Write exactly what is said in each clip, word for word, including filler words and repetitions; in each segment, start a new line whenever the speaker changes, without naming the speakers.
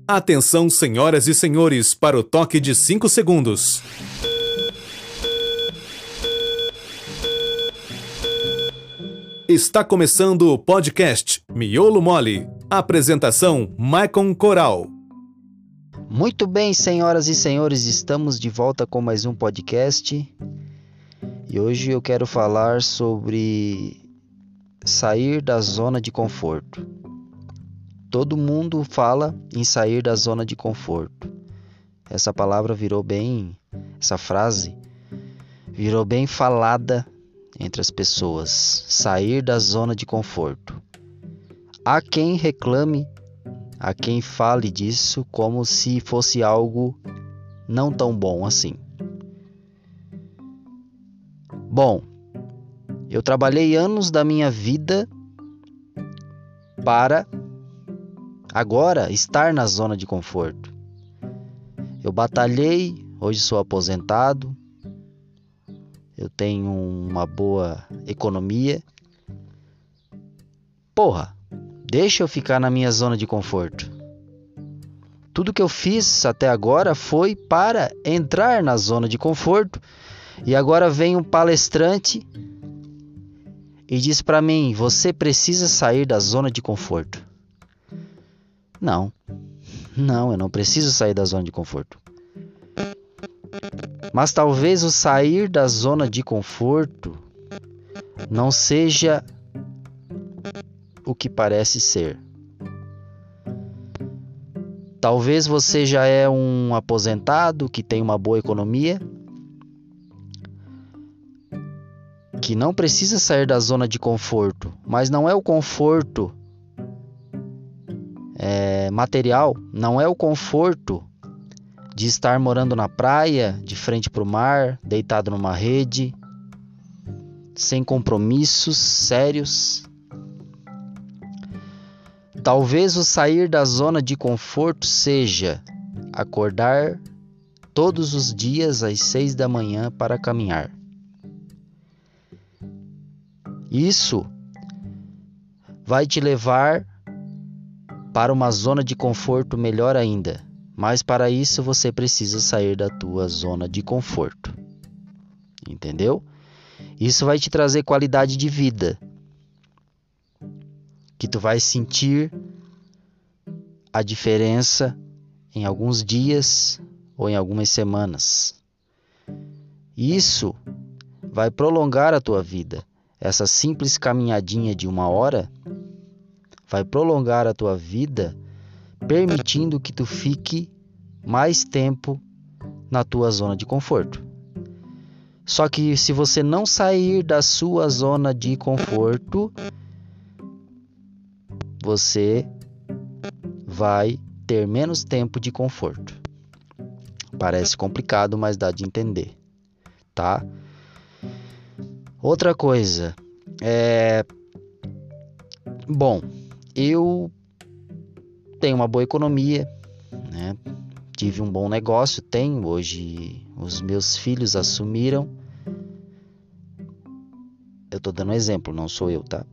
Atenção, senhoras e senhores, para o toque de cinco segundos. Está começando o podcast Miolo Mole. Apresentação, Maicon Coral.
Muito bem, senhoras e senhores, estamos de volta com mais um podcast. E hoje eu quero falar sobre sair da zona de conforto. Todo mundo fala em sair da zona de conforto. Essa palavra virou bem, essa frase virou bem falada entre as pessoas. Sair da zona de conforto. Há quem reclame, há quem fale disso como se fosse algo não tão bom assim. Bom, eu trabalhei anos da minha vida para agora estar na zona de conforto. Eu batalhei, hoje sou aposentado, eu tenho uma boa economia. Porra, deixa eu ficar na minha zona de conforto. Tudo que eu fiz até agora foi para entrar na zona de conforto. E agora vem um palestrante e diz para mim: você precisa sair da zona de conforto. Não, não, eu não preciso sair da zona de conforto. Mas talvez o sair da zona de conforto não seja o que parece ser. Talvez você já é um aposentado que tem uma boa economia, que não precisa sair da zona de conforto, mas não é o conforto é, material, não é o conforto de estar morando na praia, de frente para o mar, deitado numa rede, sem compromissos sérios. Talvez o sair da zona de conforto seja acordar todos os dias às seis da manhã para caminhar. Isso vai te levar para uma zona de conforto melhor ainda, mas para isso você precisa sair da tua zona de conforto. Entendeu? Isso vai te trazer qualidade de vida, que tu vai sentir a diferença em alguns dias ou em algumas semanas. Isso vai prolongar a tua vida. Essa simples caminhadinha de uma hora vai prolongar a tua vida, permitindo que tu fique mais tempo na tua zona de conforto. Só que se você não sair da sua zona de conforto, você vai ter menos tempo de conforto. Parece complicado, mas dá de entender, tá? Outra coisa, é... Bom, eu tenho uma boa economia, né? Tive um bom negócio, tenho. Hoje os meus filhos assumiram. Eu tô dando um exemplo, não sou eu, tá?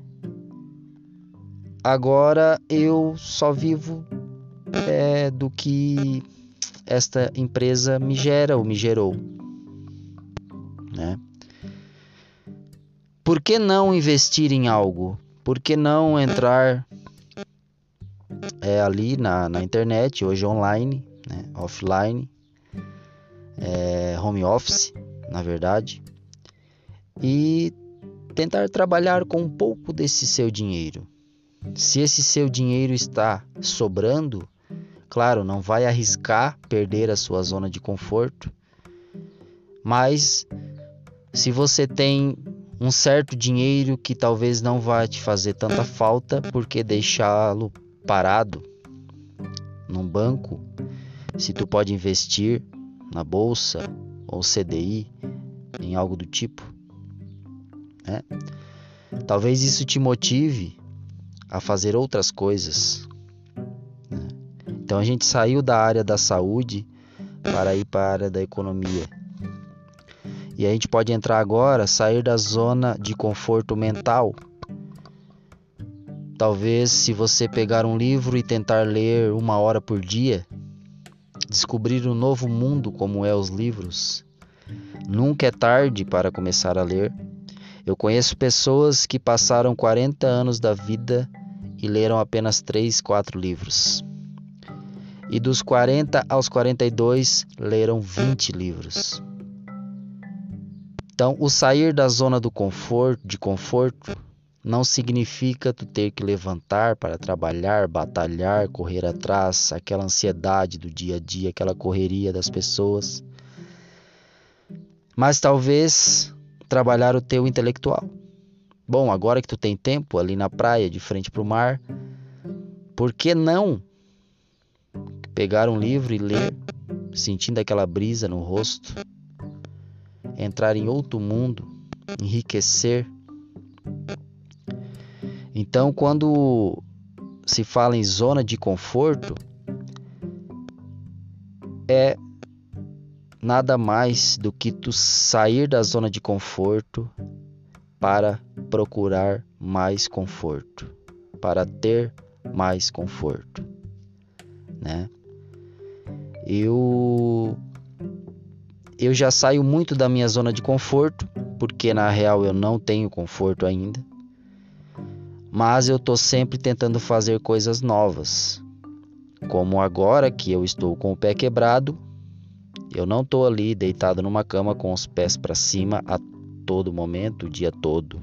Agora eu só vivo é, do que esta empresa me gera ou me gerou, né? Por que não investir em algo? Por que não entrar é, ali na, na internet, hoje online, né? Offline, é, home office, na verdade, e tentar trabalhar com um pouco desse seu dinheiro? Se esse seu dinheiro está sobrando, claro, não vai arriscar perder a sua zona de conforto, mas se você tem um certo dinheiro que talvez não vai te fazer tanta falta, porque deixá-lo parado num banco, se tu pode investir na bolsa ou C D I, em algo do tipo, né? Talvez isso te motive a fazer outras coisas, né? Então a gente saiu da área da saúde para ir para a área da economia. E a gente pode entrar agora, sair da zona de conforto mental Talvez se você pegar um livro e tentar ler uma hora por dia, descobrir um novo mundo como é os livros. Nunca é tarde para começar a ler. Eu conheço pessoas que passaram quarenta anos da vida e leram apenas três, quatro livros. E dos quarenta aos quarenta e dois, leram vinte livros. Então, o sair da zona do conforto, de conforto não significa tu ter que levantar para trabalhar, batalhar, correr atrás, aquela ansiedade do dia a dia, aquela correria das pessoas. Mas talvez trabalhar o teu intelectual. Bom, agora que tu tem tempo ali na praia, de frente para o mar, por que não pegar um livro e ler, sentindo aquela brisa no rosto, entrar em outro mundo, enriquecer? Então, quando se fala em zona de conforto, é nada mais do que tu sair da zona de conforto para procurar mais conforto, para ter mais conforto, né? Eu eu já saio muito da minha zona de conforto, porque na real eu não tenho conforto ainda. Mas eu tô sempre tentando fazer coisas novas. Como agora que eu estou com o pé quebrado, eu não tô ali deitado numa cama com os pés para cima a todo momento, o dia todo.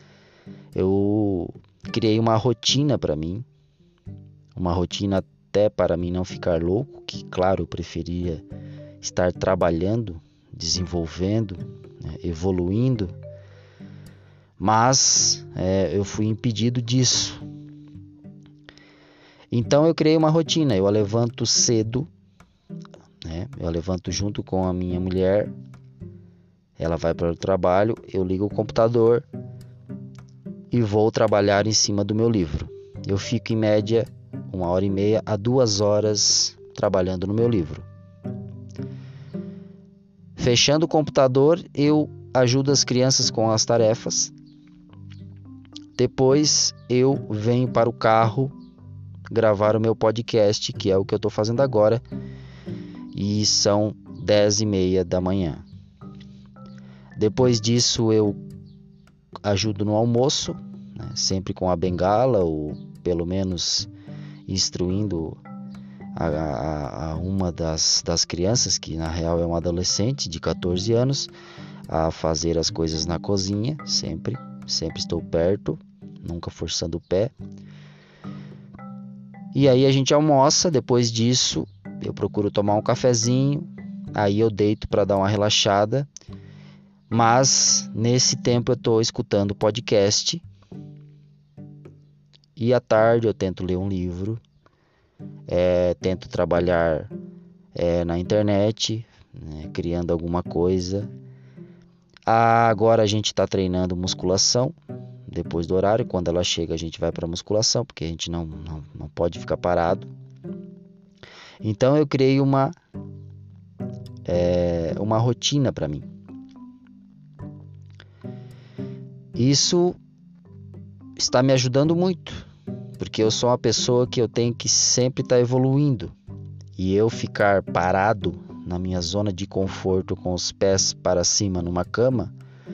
Eu criei uma rotina para mim, uma rotina até para mim não ficar louco, que claro, eu preferia estar trabalhando, desenvolvendo, né, evoluindo. Mas é, eu fui impedido disso. Então eu criei uma rotina. Eu levanto cedo, né? Eu levanto junto com a minha mulher. Ela vai para o trabalho. Eu ligo o computador e vou trabalhar em cima do meu livro. Eu fico em média uma hora e meia a duas horas trabalhando no meu livro. Fechando o computador, eu ajudo as crianças com as tarefas. Depois eu venho para o carro gravar o meu podcast, que é o que eu estou fazendo agora, e são dez e meia da manhã. Depois disso eu ajudo no almoço, né, sempre com a bengala, ou pelo menos instruindo a, a, a uma das, das crianças, que na real é uma adolescente de catorze anos, a fazer as coisas na cozinha, sempre, sempre estou perto. Nunca forçando o pé. E aí a gente almoça. Depois disso eu procuro tomar um cafezinho. Aí eu deito para dar uma relaxada. Mas nesse tempo eu estou escutando podcast. E à tarde eu tento ler um livro. É, tento trabalhar é, na internet, né, criando alguma coisa. Ah, agora a gente está treinando musculação. Depois do horário, quando ela chega, a gente vai para a musculação, porque a gente não, não, não pode ficar parado. Então eu criei uma, é, uma rotina para mim. Isso está me ajudando muito, porque eu sou uma pessoa que eu tenho que sempre estar evoluindo. E eu ficar parado na minha zona de conforto com os pés para cima numa cama,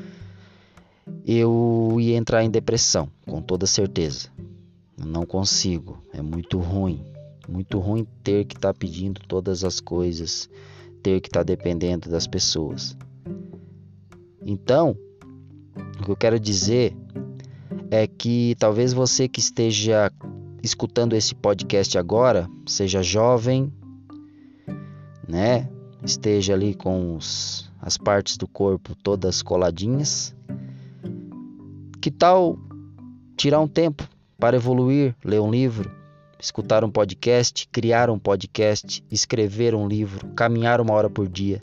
eu ia entrar em depressão, com toda certeza. Eu não consigo, é muito ruim. Muito ruim ter que estar tá pedindo todas as coisas, ter que estar tá dependendo das pessoas. Então, o que eu quero dizer é que talvez você que esteja escutando esse podcast agora, seja jovem, né? Esteja ali com os, as partes do corpo todas coladinhas. Que tal tirar um tempo para evoluir, ler um livro, escutar um podcast, criar um podcast, escrever um livro, caminhar uma hora por dia,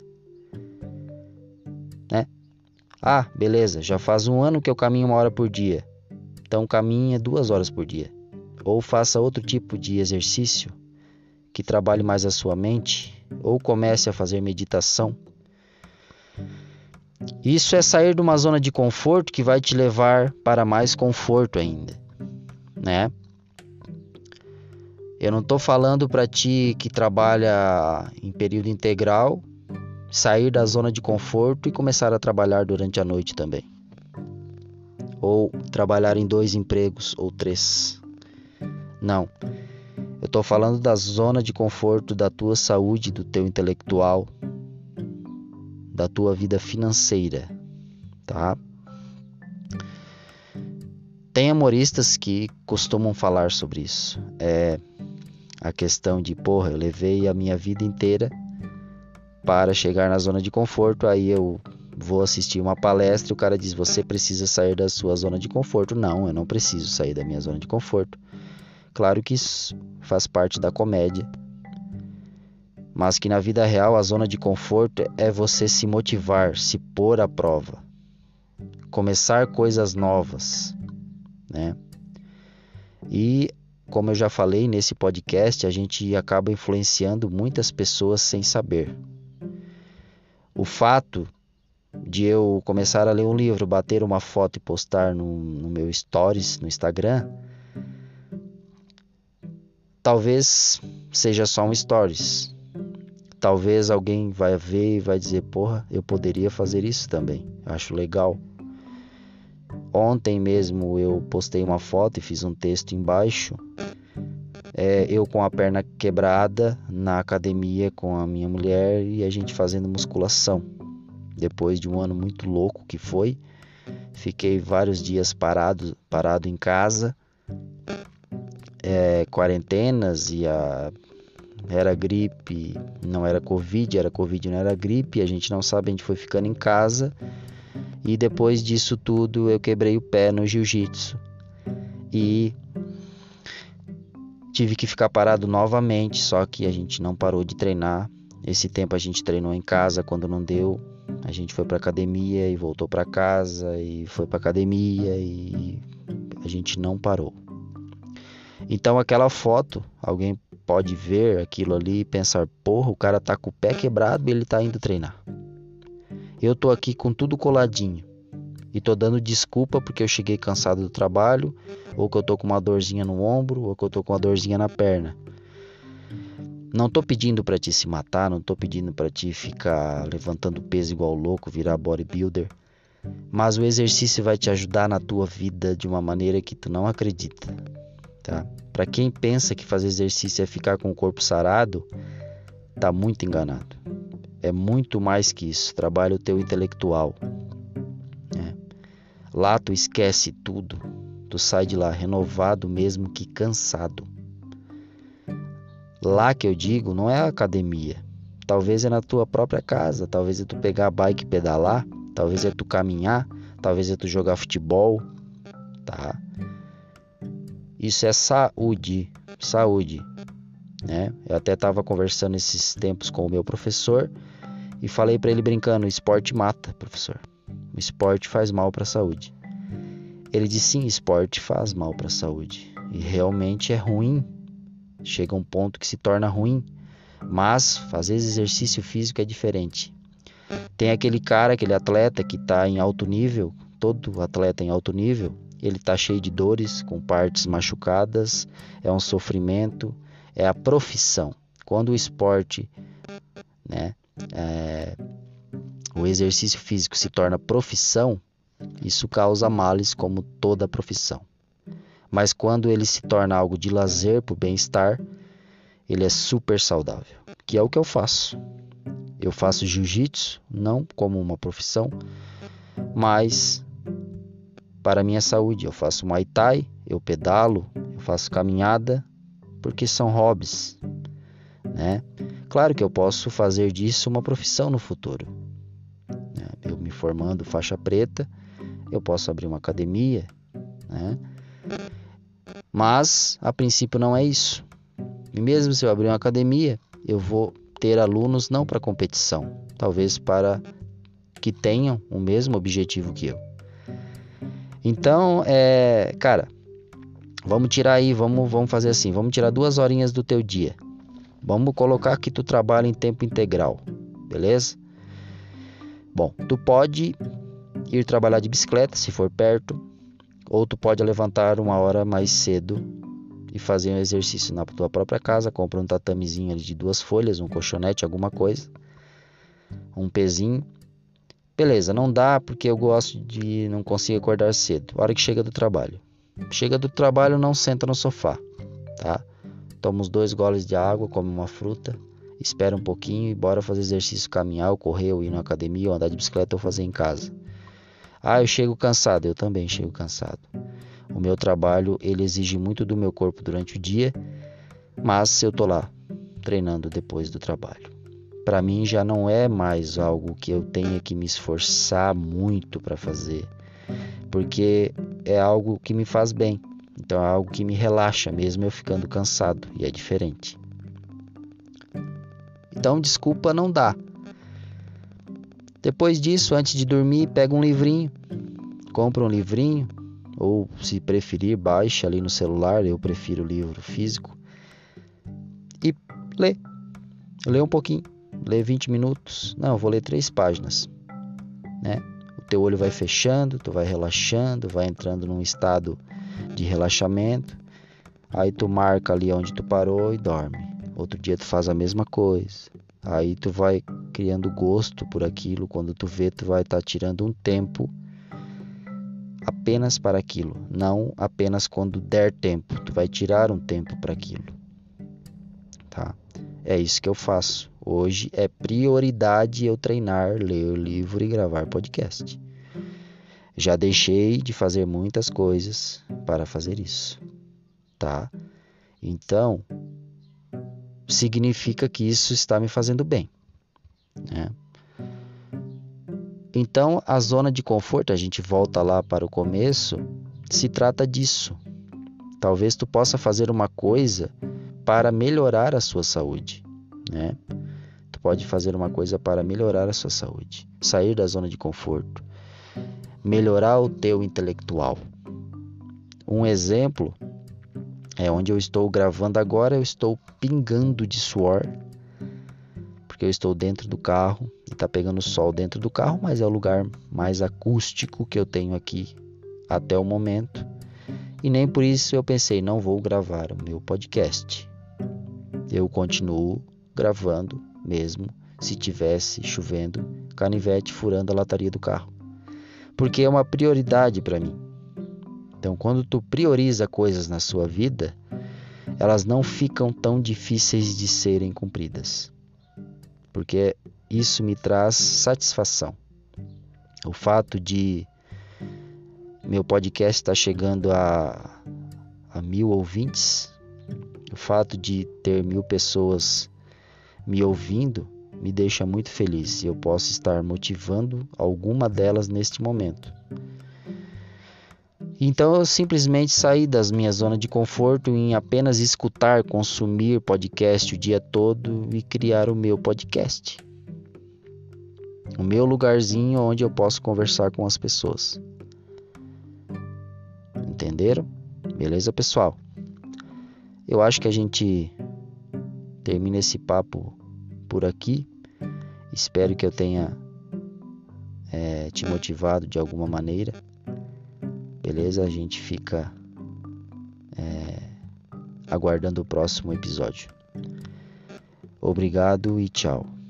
né? Ah, beleza, já faz um ano que eu caminho uma hora por dia, então caminhe duas horas por dia. Ou faça outro tipo de exercício que trabalhe mais a sua mente, ou comece a fazer meditação. Isso é sair de uma zona de conforto que vai te levar para mais conforto ainda, né? Eu não tô falando para ti que trabalha em período integral sair da zona de conforto e começar a trabalhar durante a noite também. Ou trabalhar em dois empregos ou três. Não. Eu tô falando da zona de conforto da tua saúde, do teu intelectual, da tua vida financeira, tá? Tem amoristas que costumam falar sobre isso. É a questão de, porra, eu levei a minha vida inteira para chegar na zona de conforto, aí eu vou assistir uma palestra e o cara diz, você precisa sair da sua zona de conforto. Não, eu não preciso sair da minha zona de conforto. Claro que isso faz parte da comédia, mas que na vida real a zona de conforto é você se motivar, se pôr à prova, começar coisas novas, né? E como eu já falei nesse podcast, a gente acaba influenciando muitas pessoas sem saber. O fato de eu começar a ler um livro, bater uma foto e postar no, no meu stories, no Instagram, talvez seja só um stories. Talvez alguém vai ver e vai dizer, porra, eu poderia fazer isso também. Eu acho legal. Ontem mesmo eu postei uma foto e fiz um texto embaixo. É, eu com a perna quebrada na academia com a minha mulher e a gente fazendo musculação. Depois de um ano muito louco que foi, fiquei vários dias parado, parado em casa, é, quarentenas e a, era gripe, não era Covid, era Covid, não era gripe, a gente não sabe, a gente foi ficando em casa e depois disso tudo eu quebrei o pé no jiu-jitsu e tive que ficar parado novamente, só que a gente não parou de treinar. Esse tempo a gente treinou em casa, quando não deu, a gente foi para academia e voltou para casa e foi para academia e a gente não parou. Então aquela foto, alguém pode ver aquilo ali e pensar, porra, o cara tá com o pé quebrado e ele tá indo treinar. Eu tô aqui com tudo coladinho e tô dando desculpa porque eu cheguei cansado do trabalho, ou que eu tô com uma dorzinha no ombro, ou que eu tô com uma dorzinha na perna. Não tô pedindo pra ti se matar, não tô pedindo pra ti ficar levantando peso igual louco, virar bodybuilder, mas o exercício vai te ajudar na tua vida de uma maneira que tu não acredita, tá? Pra quem pensa que fazer exercício é ficar com o corpo sarado, tá muito enganado. É muito mais que isso, trabalha o teu intelectual. Lá tu esquece tudo, tu sai de lá renovado mesmo que cansado. Lá que eu digo não é a academia, talvez é na tua própria casa, talvez é tu pegar a bike e pedalar, talvez é tu caminhar, talvez é tu jogar futebol, tá? Isso é saúde, saúde, né? Eu até estava conversando esses tempos com o meu professor e falei para ele brincando, o esporte mata, professor. O esporte faz mal para a saúde. Ele disse sim, esporte faz mal para a saúde. E realmente é ruim. Chega um ponto que se torna ruim. Mas fazer exercício físico é diferente. Tem aquele cara, aquele atleta que está em alto nível. Todo atleta em alto nível. Ele está cheio de dores, com partes machucadas. É um sofrimento. É a profissão. Quando o esporte, né, é... o exercício físico se torna profissão, isso causa males como toda profissão. Mas quando ele se torna algo de lazer, por bem-estar, ele é super saudável, que é o que eu faço. Eu faço jiu-jitsu, não como uma profissão, mas para a minha saúde. Eu faço muay thai, eu pedalo, eu faço caminhada, porque são hobbies, né? Claro que eu posso fazer disso uma profissão no futuro. Eu me formando faixa preta, eu posso abrir uma academia, né? Mas a princípio não é isso. E mesmo se eu abrir uma academia, eu vou ter alunos não para competição, talvez para que tenham o mesmo objetivo que eu. Então, é, cara, vamos tirar aí, vamos, vamos fazer assim, vamos tirar duas horinhas do teu dia. Vamos colocar que tu trabalha em tempo integral, beleza? Bom, tu pode ir trabalhar de bicicleta, se for perto, ou tu pode levantar uma hora mais cedo e fazer um exercício na tua própria casa. Compra um tatamezinho ali de duas folhas, um colchonete, alguma coisa, um pezinho. Beleza, não dá porque eu gosto de não consigo acordar cedo. Hora que chega do trabalho. Chega do trabalho, não senta no sofá, tá? Toma uns dois goles de água, come uma fruta, espera um pouquinho e bora fazer exercício, caminhar, ou correr, ou ir na academia, ou andar de bicicleta, ou fazer em casa. Ah, eu chego cansado. Eu também chego cansado. O meu trabalho, ele exige muito do meu corpo durante o dia, mas eu tô lá treinando depois do trabalho. Para mim já não é mais algo que eu tenha que me esforçar muito para fazer, porque é algo que me faz bem. Então é algo que me relaxa mesmo eu ficando cansado, e é diferente. Então desculpa não dá. Depois disso, antes de dormir, pega um livrinho, compra um livrinho, ou se preferir, baixa ali no celular. Eu prefiro o livro físico, e lê. Lê um pouquinho. Lê vinte minutos. Não, eu vou ler três páginas, né? O teu olho vai fechando, tu vai relaxando, vai entrando num estado de relaxamento. Aí tu marca ali onde tu parou e dorme. Outro dia tu faz a mesma coisa. Aí tu vai criando gosto por aquilo. Quando tu vê, tu vai estar tá tirando um tempo apenas para aquilo. Não apenas quando der tempo. Tu vai tirar um tempo para aquilo, tá? É isso que eu faço. Hoje é prioridade eu treinar, ler livro e gravar podcast. Já deixei de fazer muitas coisas para fazer isso, tá? Então, significa que isso está me fazendo bem, né? Então, a zona de conforto, a gente volta lá para o começo, se trata disso. Talvez tu possa fazer uma coisa para melhorar a sua saúde, né? Tu pode fazer uma coisa para melhorar a sua saúde, sair da zona de conforto, melhorar o teu intelectual. Um exemplo é onde eu estou gravando agora. Eu estou pingando de suor, porque eu estou dentro do carro e tá pegando sol dentro do carro, mas é o lugar mais acústico que eu tenho aqui até o momento, e nem por isso eu pensei, não vou gravar o meu podcast. Eu continuo gravando mesmo se tivesse chovendo, canivete furando a lataria do carro, porque é uma prioridade para mim. Então, quando tu prioriza coisas na sua vida, elas não ficam tão difíceis de serem cumpridas, porque isso me traz satisfação. O fato de meu podcast estar chegando a, a mil ouvintes, o fato de ter mil pessoas me ouvindo, me deixa muito feliz. Eu posso estar motivando alguma delas neste momento. Então eu simplesmente saí das minha zona de conforto em apenas escutar, consumir podcast o dia todo e criar o meu podcast. O meu lugarzinho onde eu posso conversar com as pessoas. Entenderam? Beleza, pessoal? Eu acho que a gente termina esse papo por aqui. Espero que eu tenha é, te motivado de alguma maneira. Beleza? A gente fica é, aguardando o próximo episódio. Obrigado e tchau.